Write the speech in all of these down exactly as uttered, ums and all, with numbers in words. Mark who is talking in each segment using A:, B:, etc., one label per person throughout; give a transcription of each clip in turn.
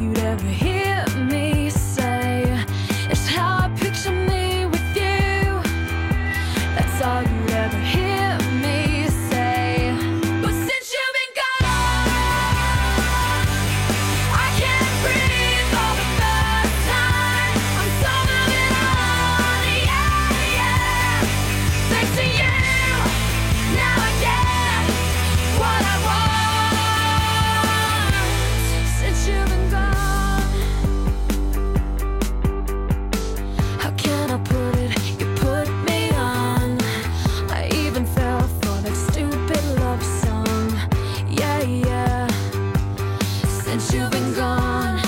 A: you'd ever hear me say. It's how I picture me with you. That's all you'd ever hear me say. But since you've been gone, I can't breathe for the first time. I'm so moving on, yeah, yeah. Thanks to you, now I get what I want. Since you've been gone, how can I put it? You put me on. I even fell for that stupid love song. Yeah, yeah. Since you've been gone,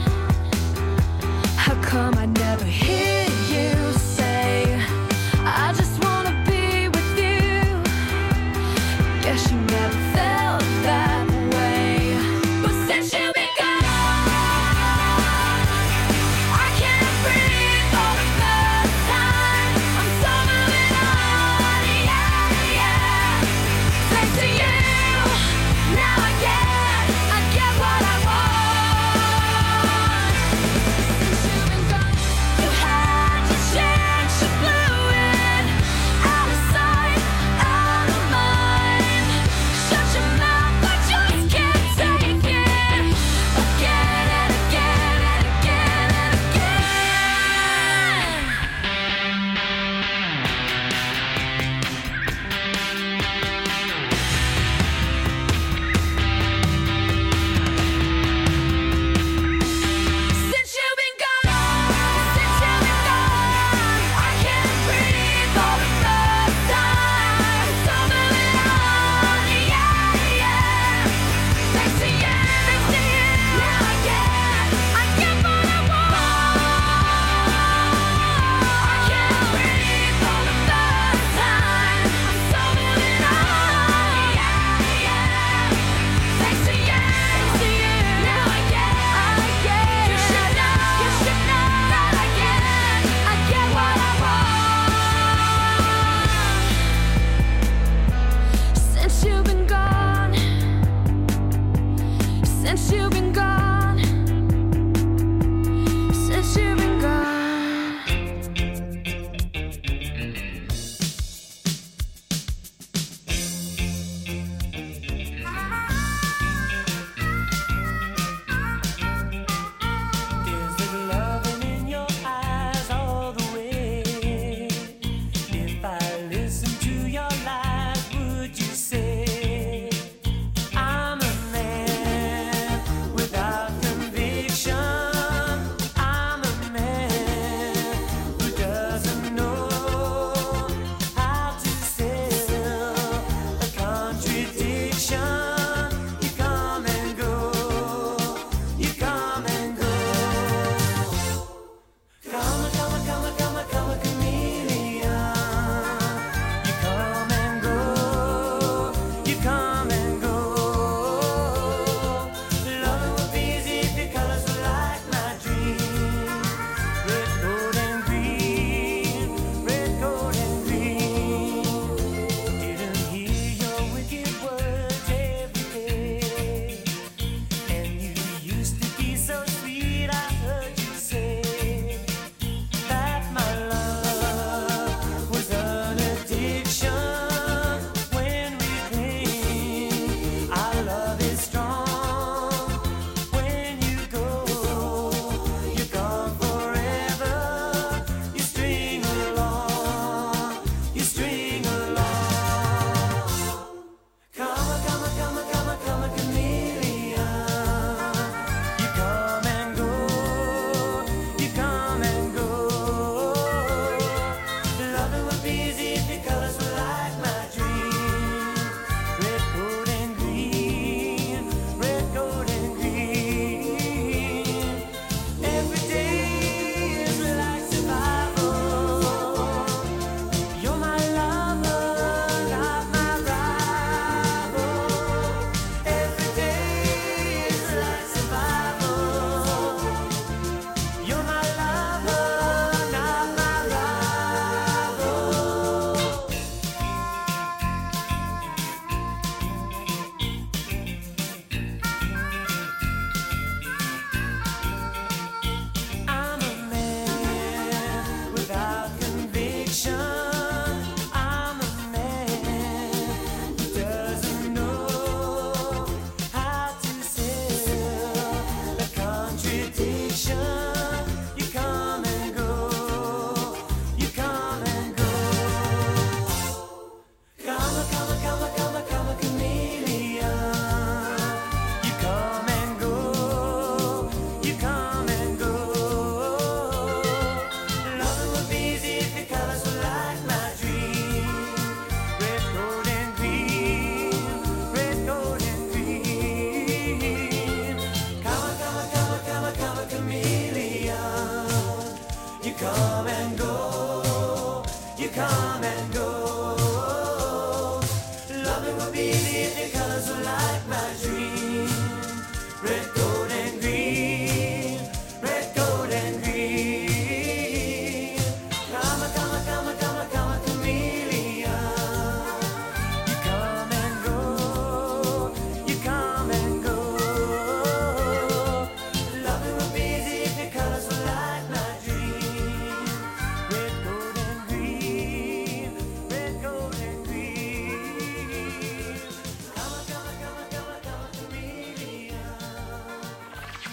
A: how come I never hear you say, I just wanna be with you? Guess you never felt that way. But since you've been gone, I can't breathe for the first time. I'm so moving on, yeah, yeah. Thanks to you, now I get, I get what I want.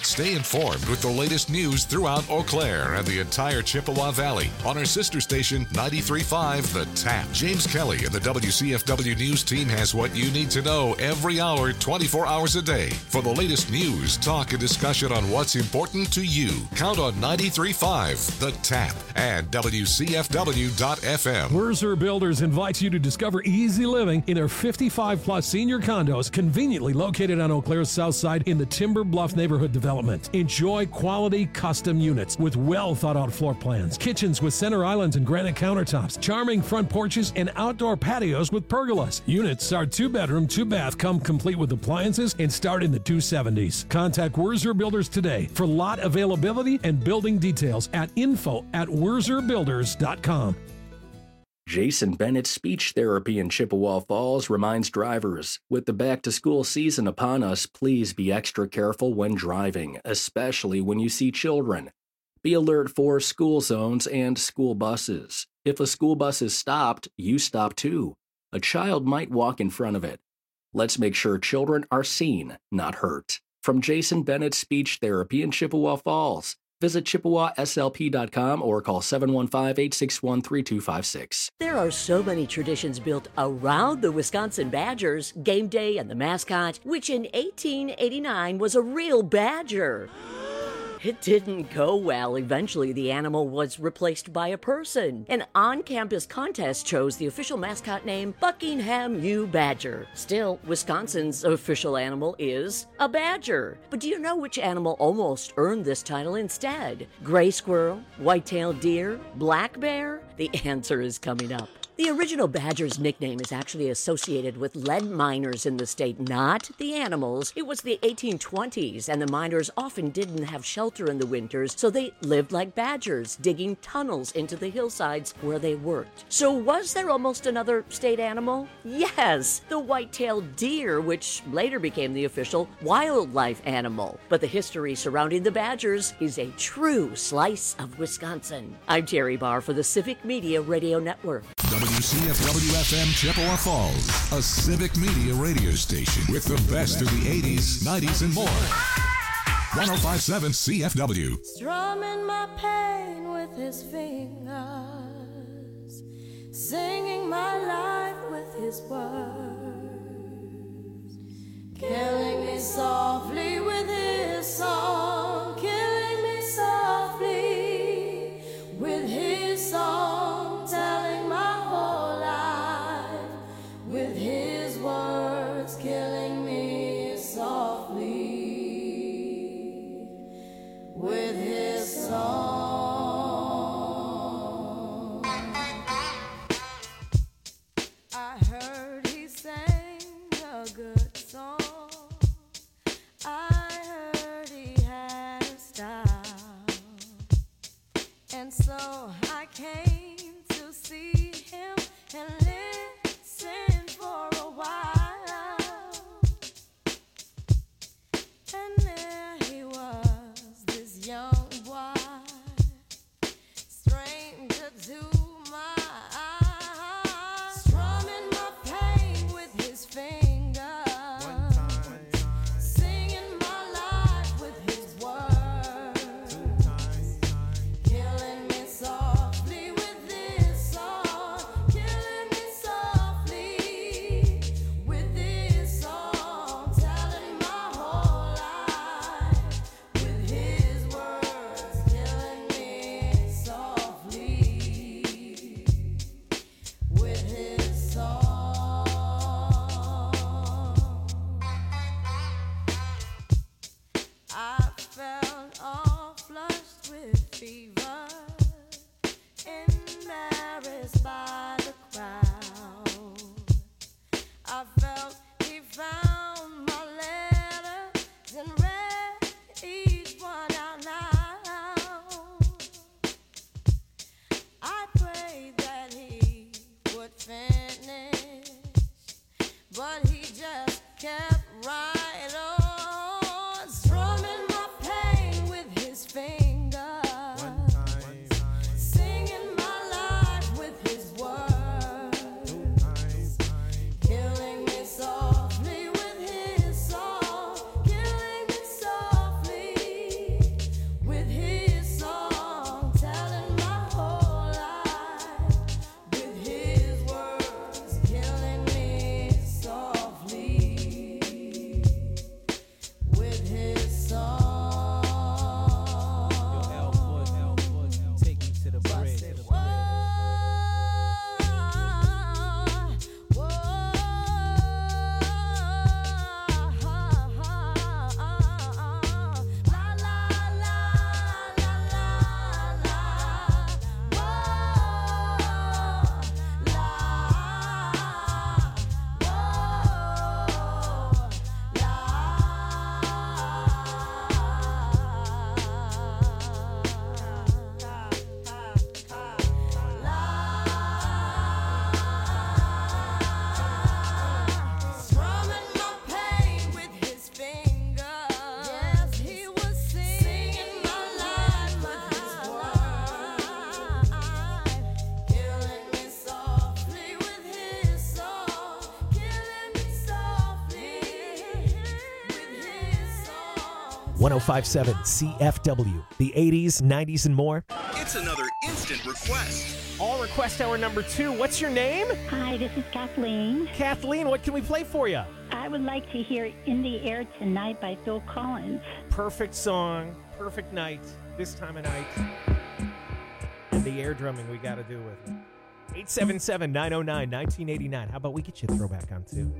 B: Stay informed with the latest news throughout Eau Claire and the entire Chippewa Valley on our sister station ninety-three point five The Tap. James Kelly and the W C F W News team has what you need to know every hour, twenty-four hours a day. For the latest news, talk, and discussion on what's important to you, count on ninety-three point five The Tap and W C F W dot F M.
C: Werzer Builders invites you to discover easy living in their fifty-five plus senior condos conveniently located on Eau Claire's south side in the Timber Bluff neighborhood development. Enjoy quality custom units with well thought out floor plans, kitchens with center islands and granite countertops, charming front porches, and outdoor patios with pergolas. Units are two bedroom, two bath, come complete with appliances and start in the two seventies. Contact Werzer Builders today for lot availability and building details at info at werzer builders dot com.
D: Jason Bennett Speech Therapy in Chippewa Falls reminds drivers, with the back-to-school season upon us, please be extra careful when driving, especially when you see children. Be alert for school zones and school buses. If a school bus is stopped, you stop too. A child might walk in front of it. Let's make sure children are seen, not hurt. From Jason Bennett Speech Therapy in Chippewa Falls. Visit Chippewa S L P dot com or call seven one five, eight six one, three two five six.
E: There are so many traditions built around the Wisconsin Badgers, game day and the mascot, which in eighteen eighty-nine was a real badger. It didn't go well. Eventually, the animal was replaced by a person. An on-campus contest chose the official mascot name Buckingham U. Badger. Still, Wisconsin's official animal is a badger. But do you know which animal almost earned this title instead? Gray squirrel, white-tailed deer, black bear? The answer is coming up. The original badger's nickname is actually associated with lead miners in the state, not the animals. It was the eighteen twenties, and the miners often didn't have shelter in the winters, so they lived like badgers, digging tunnels into the hillsides where they worked. So was there almost another state animal? Yes, the white-tailed deer, which later became the official wildlife animal. But the history surrounding the badgers is a true slice of Wisconsin. I'm Terry Barr for the Civic Media Radio Network.
B: W C F W F M Chippewa Falls, a civic media radio station with the best of the eighties, nineties, and more. one oh five point seven C F W.
A: Strumming my pain with his fingers, singing my life with his words, killing me softly with his song, killing me softly with his song, telling my whole life with his words, killing me softly with his song. I heard he sang a good song. I heard he had a style. And so I came to see him and listen for a while. And there he was, this young boy, stranger to my eyes, strumming my pain with his fingers, singing my life with his words, killing me softly with this song, killing me softly with this song, telling my whole life with his words, killing me softly with his song. I felt all flushed with fever, embarrassed by the crowd. I felt he found my letters and read each one out loud. I prayed that he would finish, but he just kept right on, strumming my pain with his fingers, singing my life with his words, killing me softly with his song, killing me softly
F: one oh five point seven C F W. The eighties, nineties, and more.
G: It's another instant request.
F: All request hour number two. What's your name?
H: Hi, this is Kathleen.
F: Kathleen, what can we play for you?
H: I would like to hear In the Air Tonight by Phil Collins.
F: Perfect song, perfect night, this time of night. And the air drumming we got to do with it. eight seven seven, nine oh nine, nineteen eighty-nine. How about we get you a throwback on, too?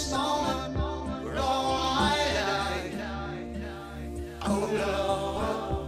I: Oh, Lord.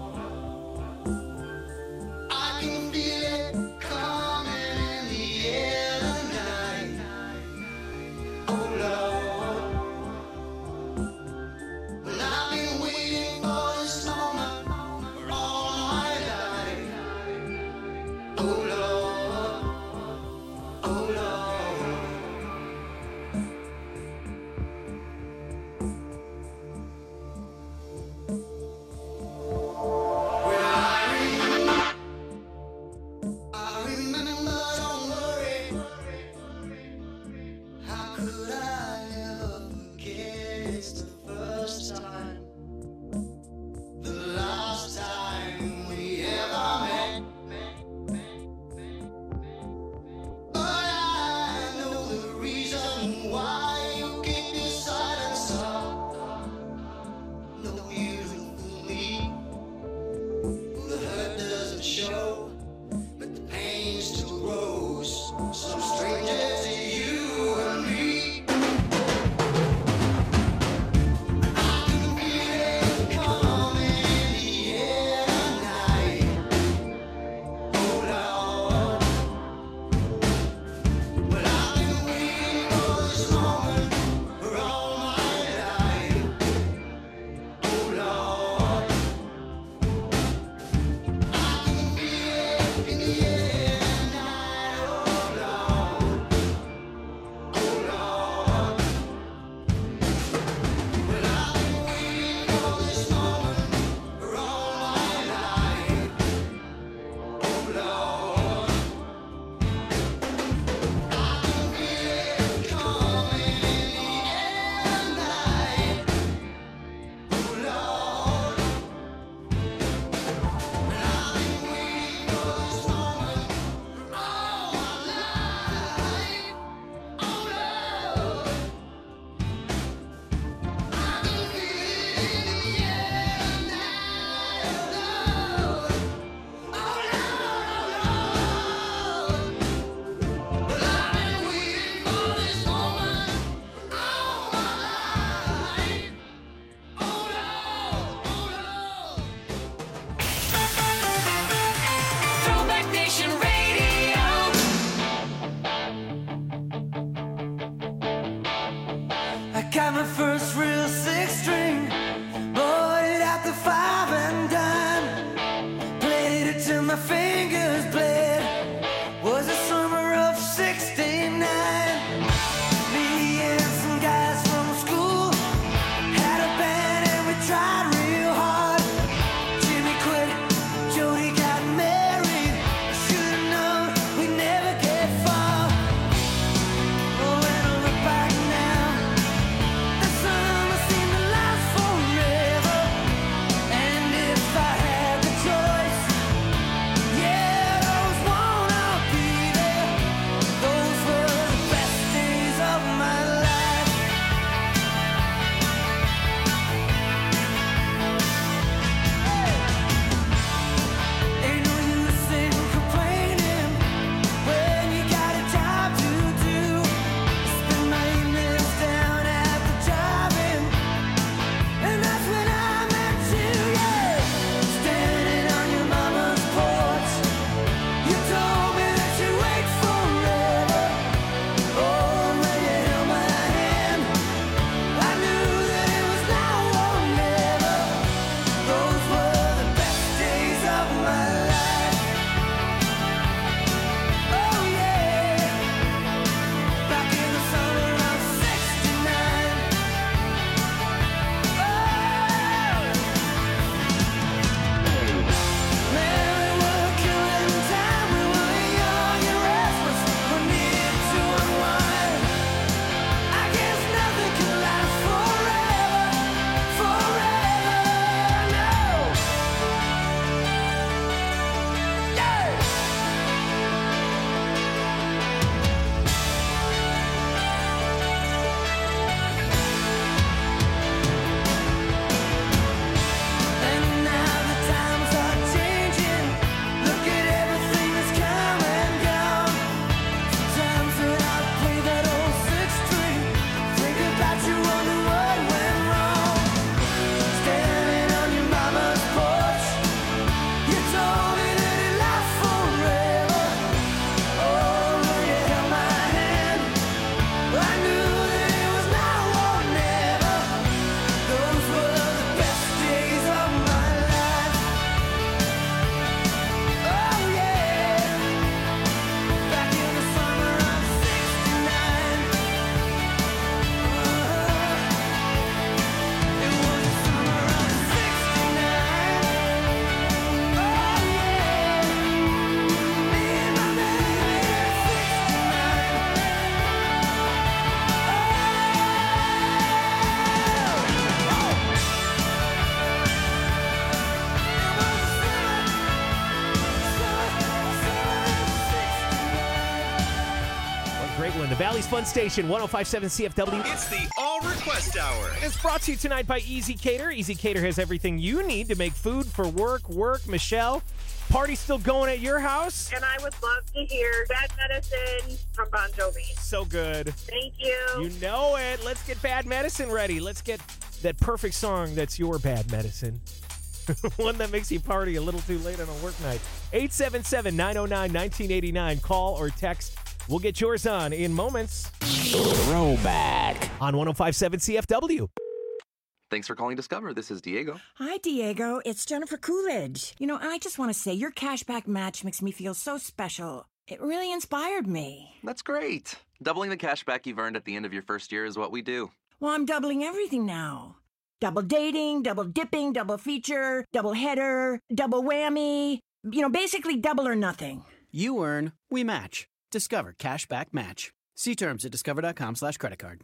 F: Valley's Fun Station, one oh five point seven C F W.
G: It's the All Request Hour.
F: It's brought to you tonight by Easy Cater. Easy Cater has everything you need to make food for work. Work, Michelle. Party still going at your house?
I: And I would love to hear Bad Medicine from Bon Jovi.
F: So good.
I: Thank you.
F: You know it. Let's get Bad Medicine ready. Let's get that perfect song that's your Bad Medicine. One that makes you party a little too late on a work night. eight seven seven, nine oh nine, nineteen eighty-nine. Call or text. We'll get yours on in moments. Throwback. On one oh five point seven C F W.
J: Thanks for calling Discover. This is Diego.
K: Hi, Diego. It's Jennifer Coolidge. You know, I just want to say your cashback match makes me feel so special. It really inspired me.
J: That's great. Doubling the cashback you've earned at the end of your first year is what we do.
K: Well, I'm doubling everything now. Double dating, double dipping, double feature, double header, double whammy. You know, basically double or nothing.
L: You earn, we match. Discover Cashback Match. See terms at discover.com slash credit card.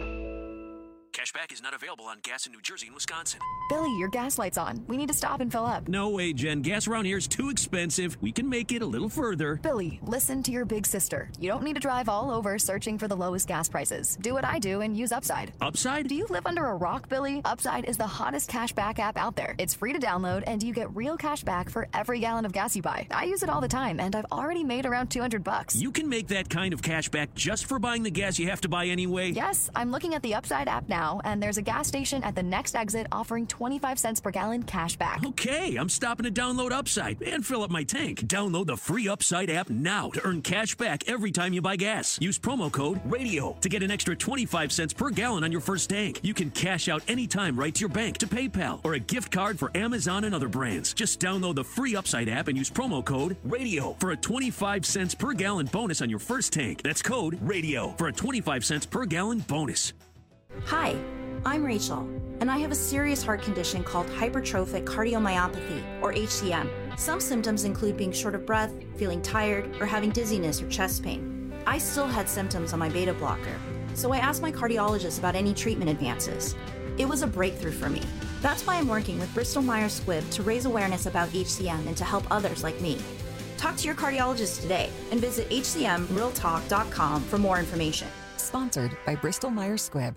M: Cashback is not available on gas in New Jersey and Wisconsin.
N: Billy, your gas light's on. We need to stop and fill up.
M: No way, Jen. Gas around here is too expensive. We can make it a little further.
N: Billy, listen to your big sister. You don't need to drive all over searching for the lowest gas prices. Do what I do and use Upside.
M: Upside?
N: Do you live under a rock, Billy? Upside is the hottest cashback app out there. It's free to download, and you get real cash back for every gallon of gas you buy. I use it all the time, and I've already made around two hundred bucks.
M: You can make that kind of cash back just for buying the gas you have to buy anyway?
N: Yes, I'm looking at the Upside app now, and there's a gas station at the next exit offering twenty-five cents per gallon cash back.
M: Okay, I'm stopping to download Upside and fill up my tank. Download the free Upside app now to earn cash back every time you buy gas. Use promo code RADIO to get an extra twenty-five cents per gallon on your first tank. You can cash out anytime right to your bank, to PayPal, or a gift card for Amazon and other brands. Just download the free Upside app and use promo code RADIO for a twenty-five cents per gallon bonus on your first tank. That's code RADIO for a twenty-five cents per gallon bonus.
O: Hi, I'm Rachel, and I have a serious heart condition called hypertrophic cardiomyopathy, or H C M. Some symptoms include being short of breath, feeling tired, or having dizziness or chest pain. I still had symptoms on my beta blocker, so I asked my cardiologist about any treatment advances. It was a breakthrough for me. That's why I'm working with Bristol Myers Squibb to raise awareness about H C M and to help others like me. Talk to your cardiologist today and visit H C M real talk dot com for more information.
N: Sponsored by Bristol Myers Squibb.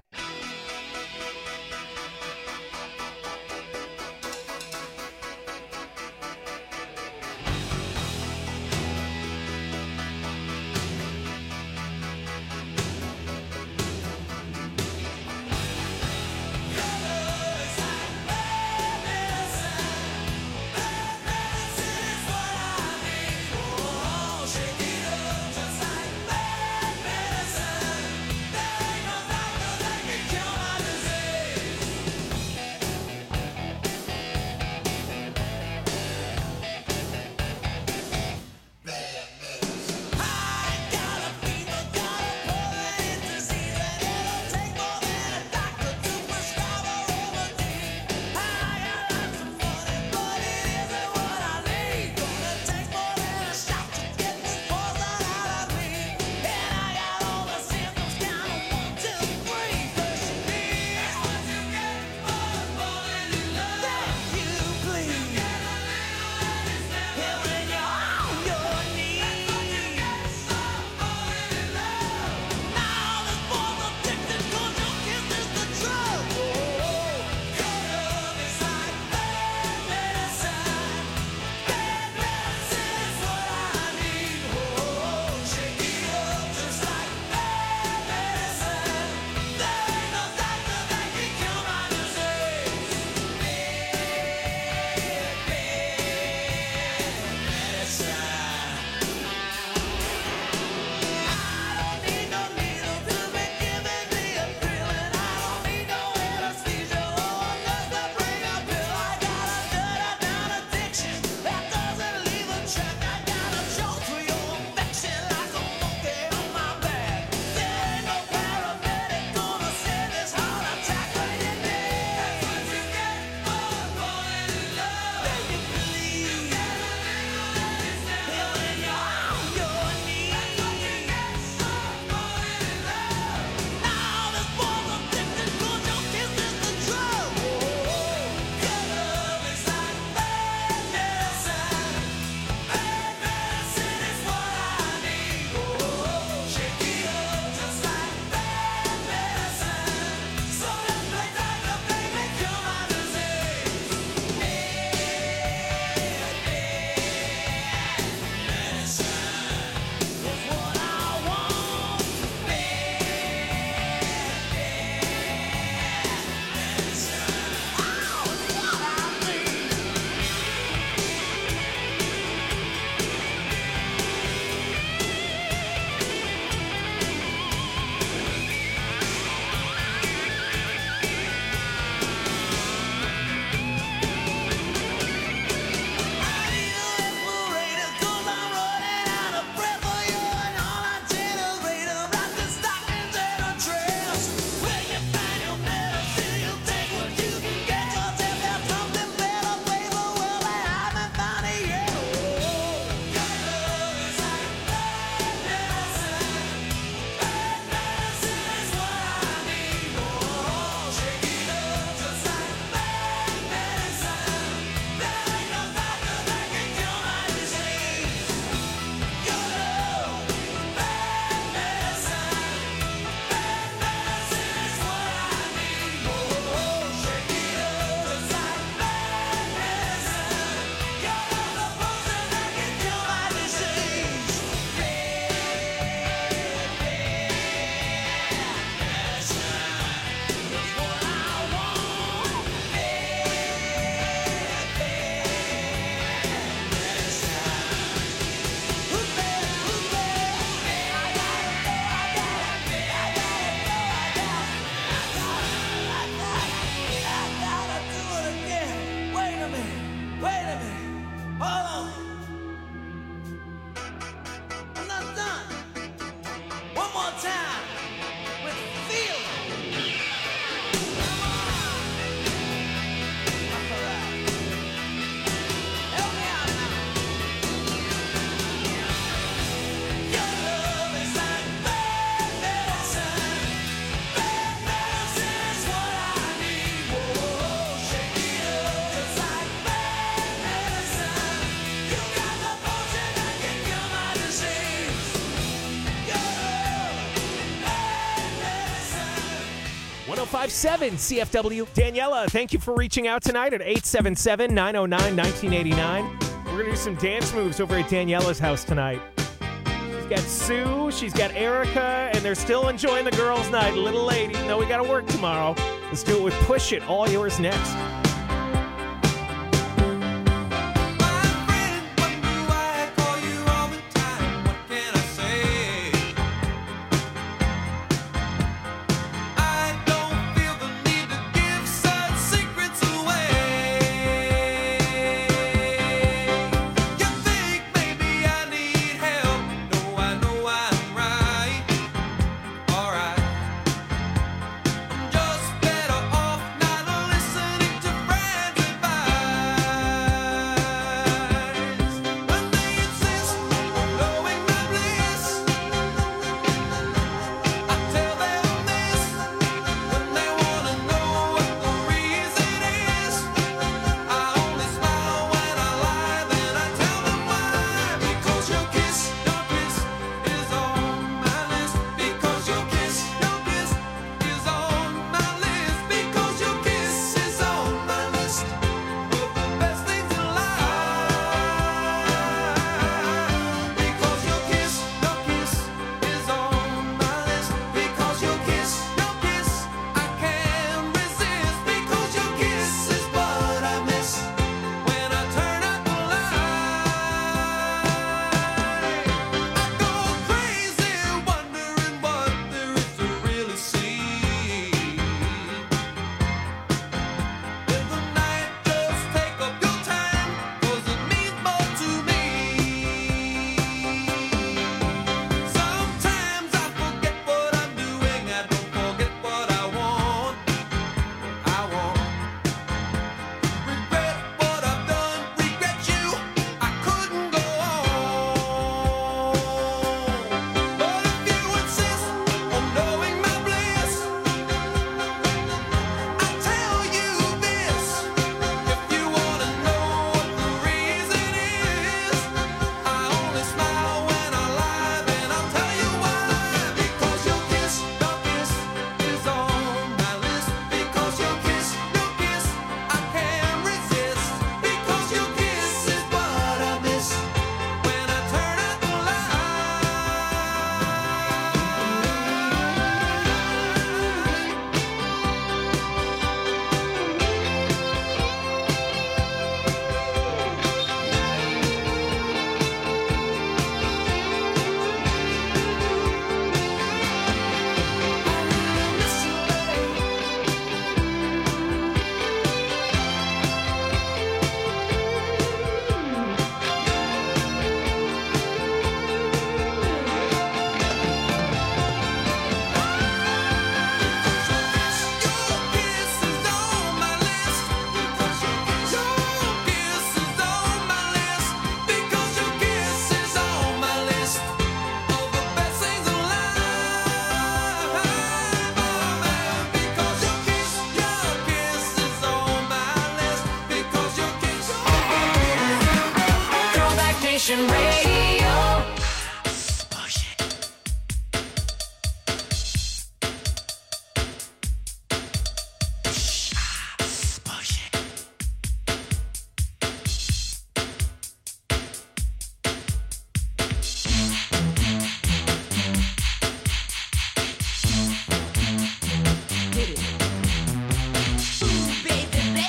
F: five seven C F W. Daniela, thank you for reaching out tonight at eight seven seven, nine oh nine, one nine eight nine. We're going to do some dance moves over at Daniela's house tonight. She's got Sue, she's got Erica, and they're still enjoying the girls' night a little late, even though we got to work tomorrow. Let's do it with Push It. All yours next.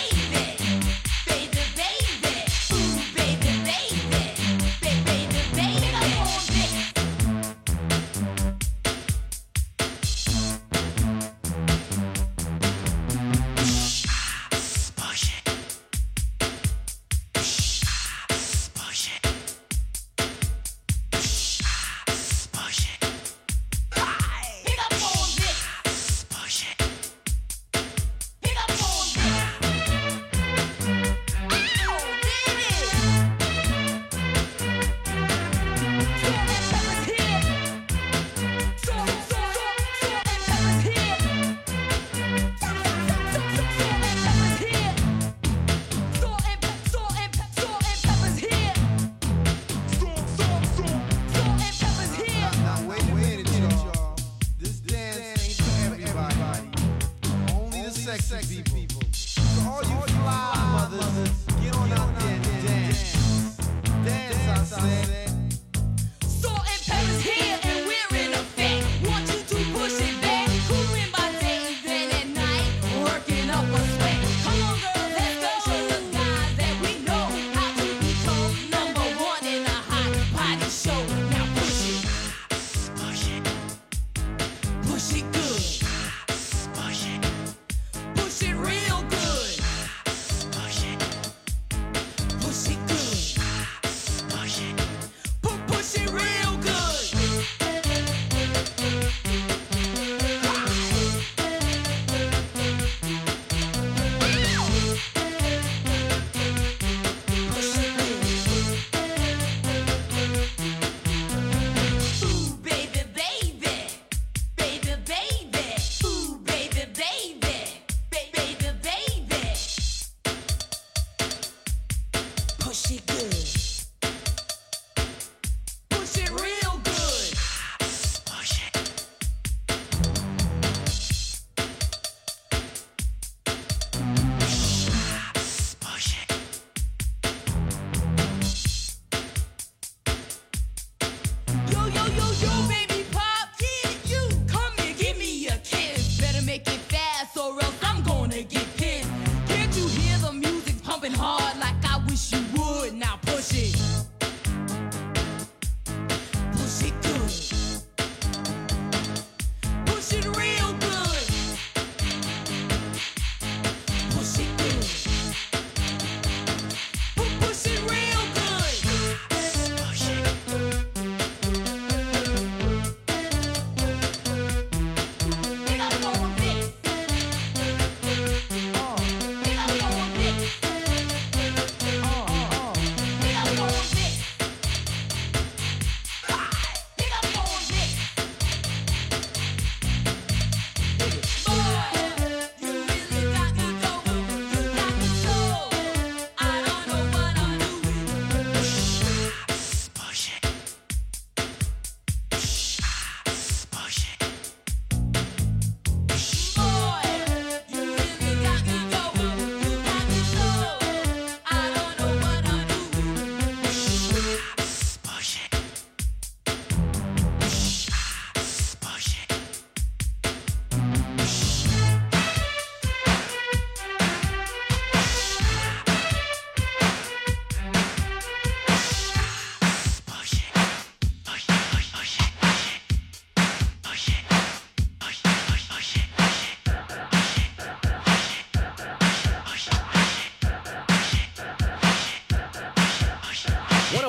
A: Baby,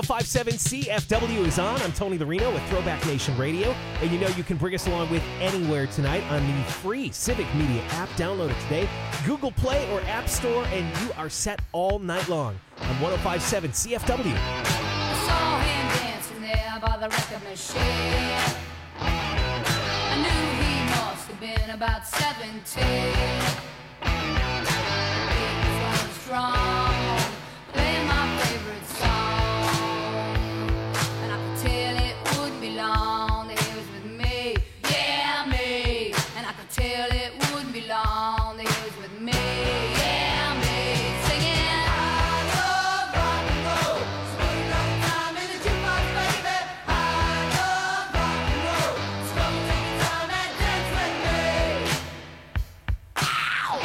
F: five point seven C F W is on. I'm Tony the Reno with Throwback Nation Radio. And you know you can bring us along with anywhere tonight on the free Civic Media app. Download it today. Google Play or App Store, and you are set all night long on one oh five point seven C F W.
A: I saw him dancing there by the record machine. I knew he must have been about seventeen. He was running strong, playing my favorite song. And I could tell it wouldn't be long that he was with me, yeah, me. And I could tell it wouldn't be long that he was with me, yeah, me. Singing, I love rock and roll, so put another time in the jukebox, baby. I love rock and roll, so come take your time and dance with me. Ow!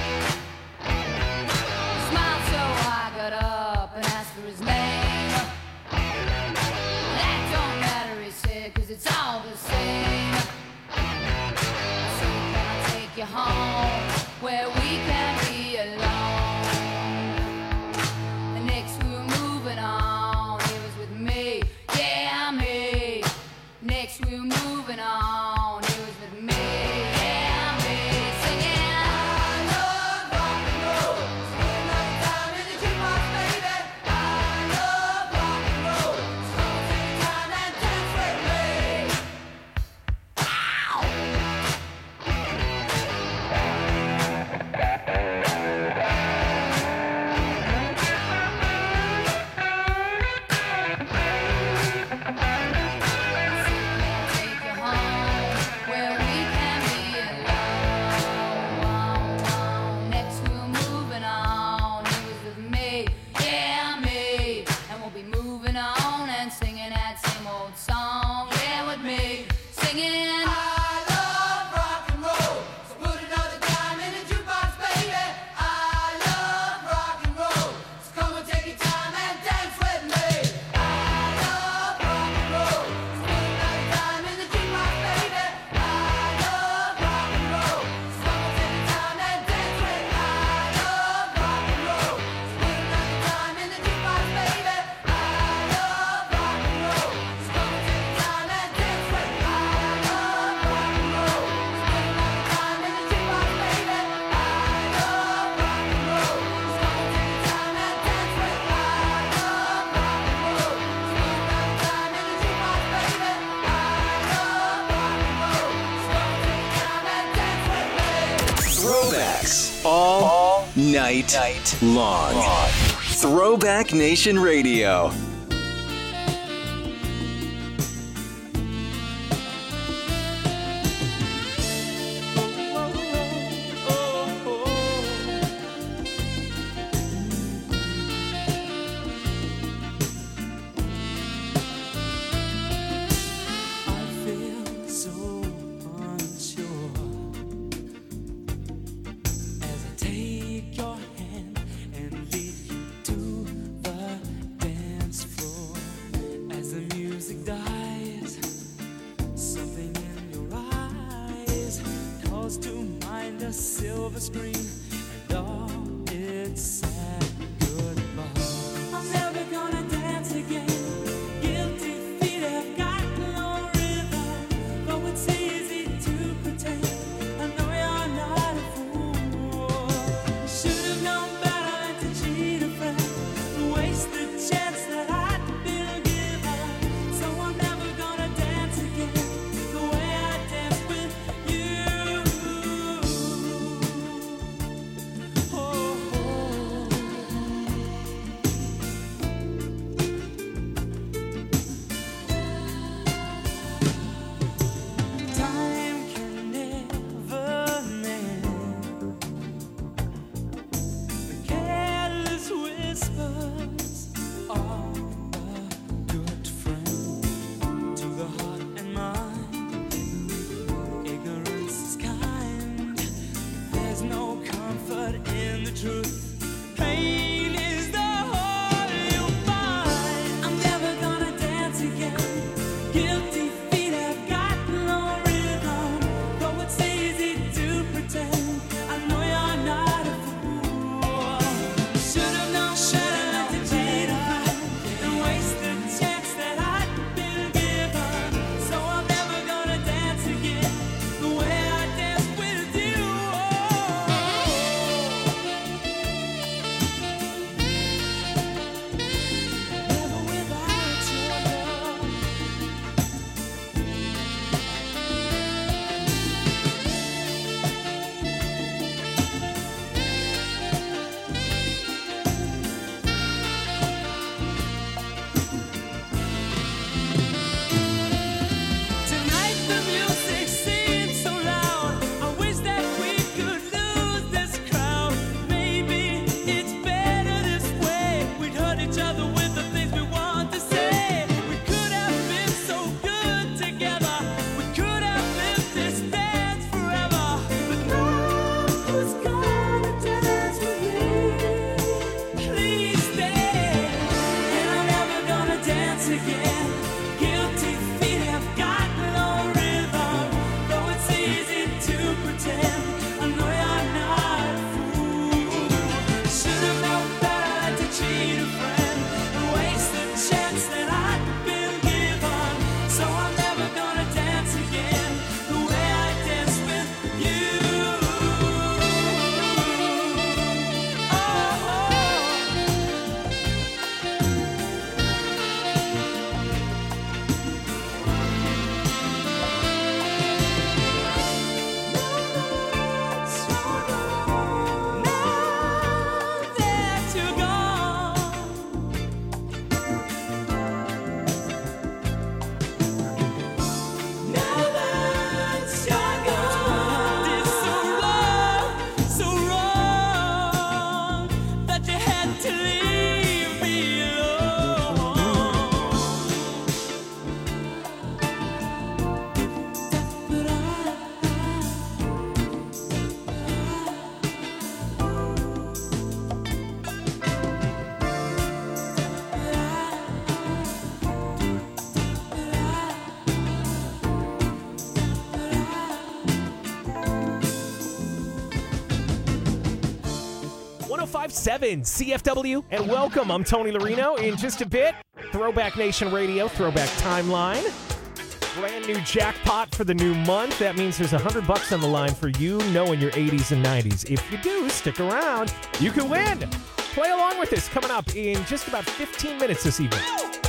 A: He smiled, so I got up and asked for his name. That don't matter, he said, 'cause it's all the same. So can I take you home where we can be alone? And next we were moving on, he was with me, yeah, me. Next we were moving on, he was with me, yeah, me. Singing, I love rock and roll, so put another time in the jukebox, baby. I love rock and roll, so come take your time and dance with me. Take you home where we can be alone. Next we're moving on, he was with me, yeah, me. And we'll be moving on and singing that same old song, yeah, with me. Singing, I love rock and roll, so put another dime in the jukebox, baby. I love rock and roll, so come and take your time and dance with me. I love rock and roll, so put another dime in the jukebox, baby. I love rock and roll, so come and take your time and dance with me. I love rock and roll, so put another dime in the jukebox, baby. I love rock and roll, so come and take your time and dance with me. I love rock and roll, so put another dime in the jukebox, baby. I love rock and roll, so come and take your time and dance with me. I love rock and roll, so put another dime in the jukebox, baby. I love rock and roll, so come and take your time and dance with me.
G: Throwbacks all, night, long. Throwback Nation Radio.
P: I feel so unsure as I take your hand and lead you to the dance to leave me alone. But
F: one oh five point seven C F W, and welcome. I'm Tony Larino. In just a bit, Throwback Nation Radio, Throwback Timeline. Brand new jackpot for the new month. That means there's one hundred bucks on the line for you knowing your eighties and nineties. If you do, stick around. You can win. Play along with us coming up in just about fifteen minutes this evening.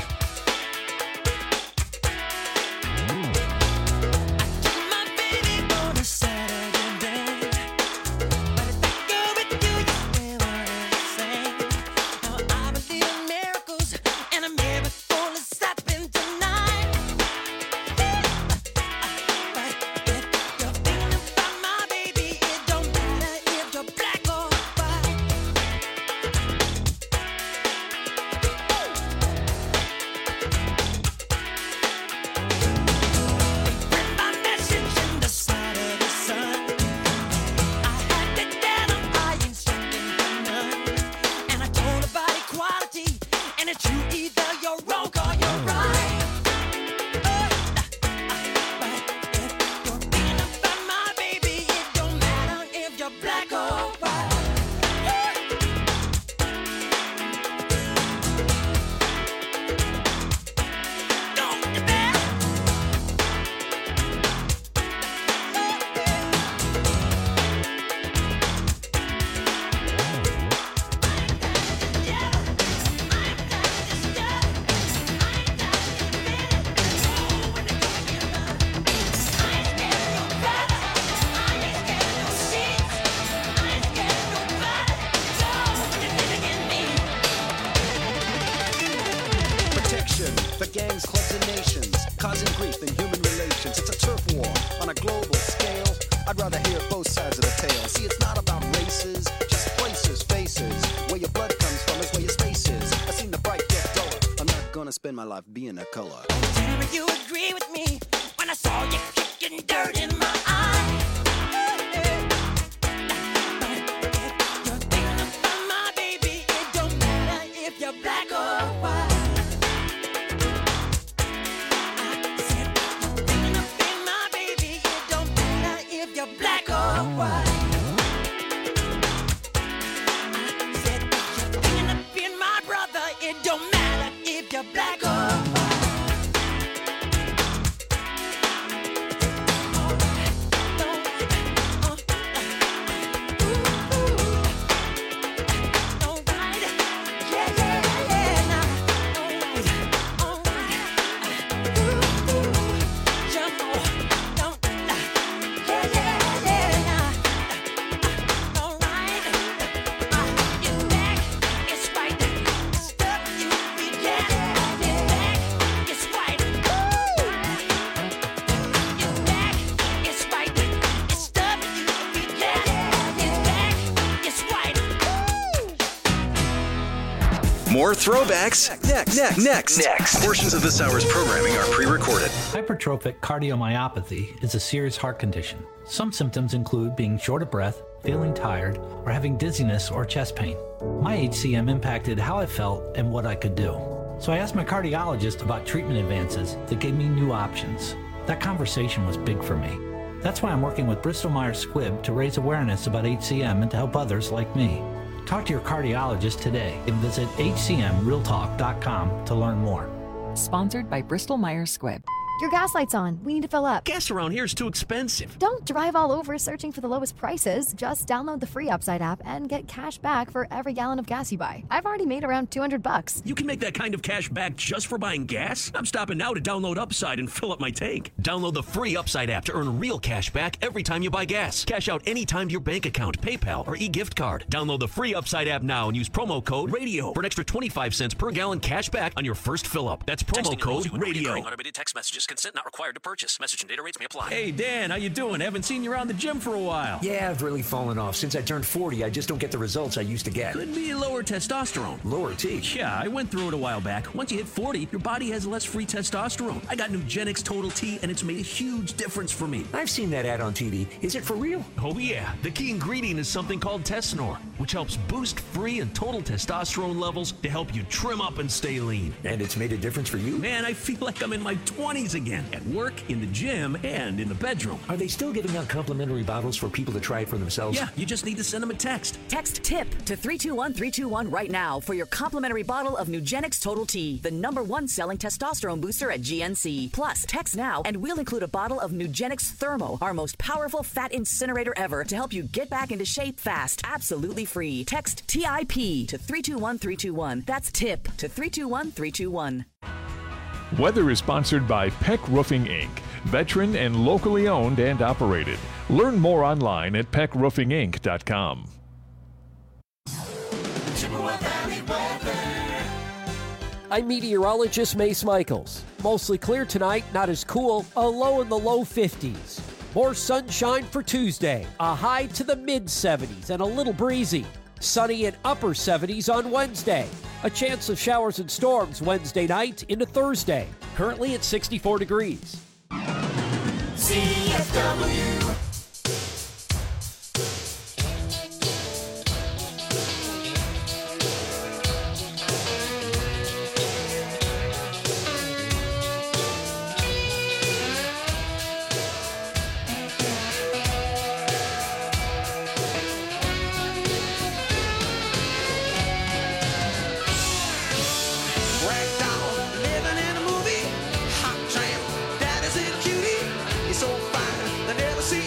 L: Spend my life being a color.
P: Tell me you agree with me when I saw you kicking dirt in my eye. You're thinking about my baby. It don't matter if you're black or white. I said you're thinking about my baby. It don't matter if you're black or white. I said you're thinking about my brother. It don't matter if you're black or white.
G: More throwbacks next. Next. Next. Next. Portions of this hour's programming are pre-recorded.
Q: Hypertrophic cardiomyopathy is a serious heart condition. Some symptoms include being short of breath, feeling tired, or having dizziness or chest pain. My H C M impacted how I felt and what I could do. So I asked my cardiologist about treatment advances that gave me new options. That conversation was big for me. That's why I'm working with Bristol Myers Squibb to raise awareness about H C M and to help others like me. Talk to your cardiologist today and visit H C M real talk dot com to learn more.
R: Sponsored by Bristol Myers Squibb.
S: Your gas light's on. We need to fill up.
M: Gas around here is too expensive.
S: Don't drive all over searching for the lowest prices. Just download the free Upside app and get cash back for every gallon of gas you buy. I've already made around two hundred bucks.
M: You can make that kind of cash back just for buying gas? I'm stopping now to download Upside and fill up my tank. Download the free Upside app to earn real cash back every time you buy gas. Cash out anytime to your bank account, PayPal, or e-gift card. Download the free Upside app now and use promo code RADIO for an extra twenty-five cents per gallon cash back on your first fill up. That's promo Texting
G: code
M: rules. You would not be
G: RADIO.
M: occurring automated text messages. Consent not required to purchase. Message and data rates may apply.
T: Hey, Dan, how you doing? Haven't seen you around the gym for a while.
U: Yeah, I've really fallen off. Since I turned forty, I just don't get the results I used to get.
M: Could be lower testosterone.
U: Lower T?
M: Yeah, I went through it a while back. Once you hit forty, your body has less free testosterone. I got Nugenix Total T, and it's made a huge difference for me.
U: I've seen that ad on T V. Is it for real?
T: Oh, yeah. The key ingredient is something called Tesnor, which helps boost free and total testosterone levels to help you trim up and stay lean.
U: And it's made a difference for you?
M: Man, I feel like I'm in my twenties again. At work, in the gym, and in the bedroom.
U: Are they still giving out complimentary bottles for people to try it for themselves?
M: Yeah, you just need to send them a text.
V: Text TIP to three two one three two one right now for your complimentary bottle of Nugenix Total T, the number one selling testosterone booster at G N C. Plus, text now and we'll include a bottle of Nugenix Thermo, our most powerful fat incinerator ever, to help you get back into shape fast, absolutely free. Text T I P to three two one three two one. That's TIP to three two one three two one.
W: Weather is sponsored by Peck Roofing Incorporated, veteran and locally owned and operated. Learn more online at peck roofing inc dot com.
X: I'm meteorologist Mace Michaels. Mostly clear tonight, not as cool, a low in the low fifties. More sunshine for Tuesday, a high to the mid seventies and a little breezy. Sunny and upper seventies on Wednesday. A chance of showers and storms Wednesday night into Thursday. Currently at sixty-four degrees.
P: C F W. Never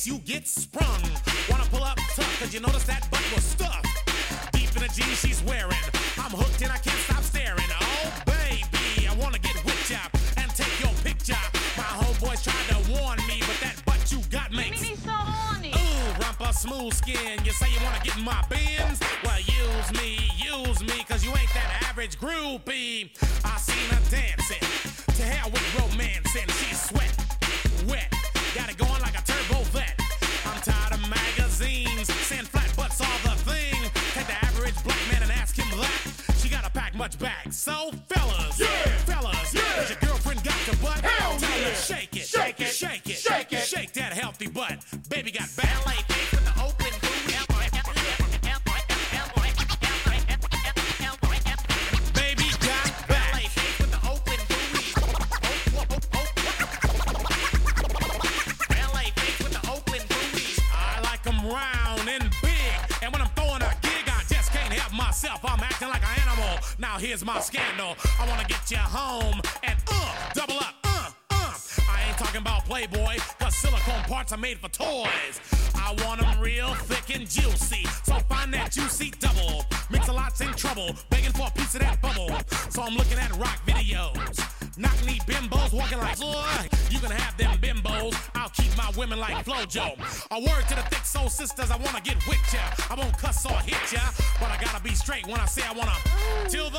B: you get sprung. Wanna pull up tough, cause you notice that butt was stuffed. Deep in the jeans she's wearing. I'm hooked and I can't stop staring. Oh, baby, I wanna get with ya and take your picture. My homeboys tried to warn me, but that butt you got makes me so horny. Ooh, rumpa smooth skin. You say you wanna get in my bins? Well, use me, use me, cause you ain't that average groupie. I seen her dancing. To hell with romancing. She's sweat, wet. Got it going like a turbo vet. I'm tired of magazines saying flat butts are the thing. Take the average black man and ask him that. She gotta pack much back. So fellas, yeah, fellas, yeah, has your girlfriend got your butt? Hell Tell yeah. her shake it, shake it, shake it, shake it, shake that healthy butt. Baby got ballet feet with the open booty. Baby got ballet feet with the open booty. Ballet feet with the open booty. I like them round and big, and when I'm throwing a gig, I just can't help myself. I'm acting like an animal. Now here's my scandal. I wanna get you home and uh, double up, uh, uh. I ain't talking about Playboy, cause silicone parts are made for toys. I want them real thick and juicy, so find that juicy double. Mix-a-lot's in trouble, begging for a piece of that bubble. So I'm looking at rock videos. Knock-knee bimbos walking like, boy, you can have them bimbos. I'll keep my women like Flojo. A word to the thick soul sisters, I wanna get with ya. I won't cuss or hit ya, but I gotta be straight when I say I wanna. Till the